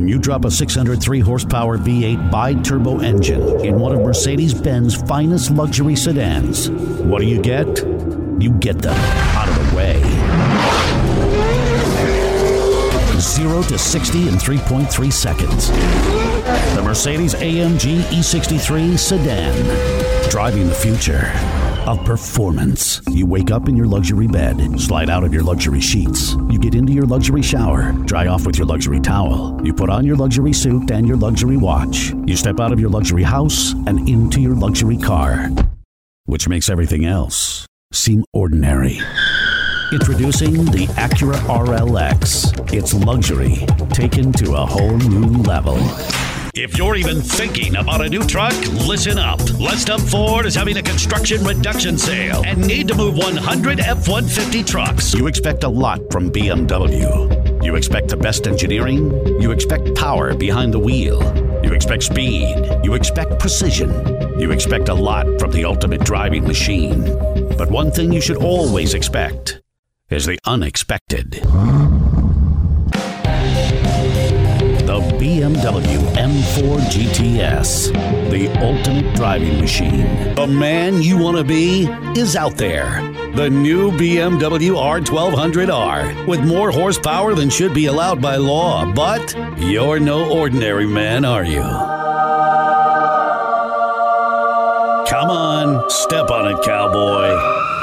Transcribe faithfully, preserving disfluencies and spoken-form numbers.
When you drop a six hundred three horsepower V eight bi-turbo engine in one of Mercedes-Benz finest luxury sedans, what do you get? You get them out of the way. zero to sixty in three point three seconds. The Mercedes A M G E sixty-three sedan. Driving the future of performance. You wake up in your luxury bed, slide out of your luxury sheets. You get into your luxury shower, dry off with your luxury towel. You put on your luxury suit and your luxury watch. You step out of your luxury house and into your luxury car, which makes everything else seem ordinary. Introducing the Acura R L X. It's luxury taken to a whole new level. If you're even thinking about a new truck, listen up. Let's Up Ford is having a construction reduction sale and need to move one hundred F one fifty trucks. You expect a lot from B M W. You expect the best engineering. You expect power behind the wheel. You expect speed. You expect precision. You expect a lot from the ultimate driving machine. But one thing you should always expect is the unexpected. The B M W M four G T S, the ultimate driving machine. The man you want to be is out there. The new B M W R twelve hundred R, with more horsepower than should be allowed by law. But you're no ordinary man, are you? Come on, step on it, cowboy.